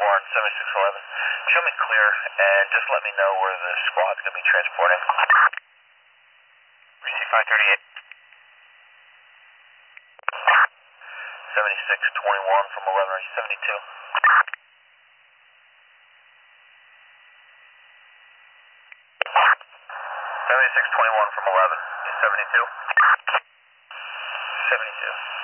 on 7611. Show me clear and just let me know where the squad's going to be transporting. Receive 538. 7621 from 11, are you 72? 7621 from 11, is 72? 72.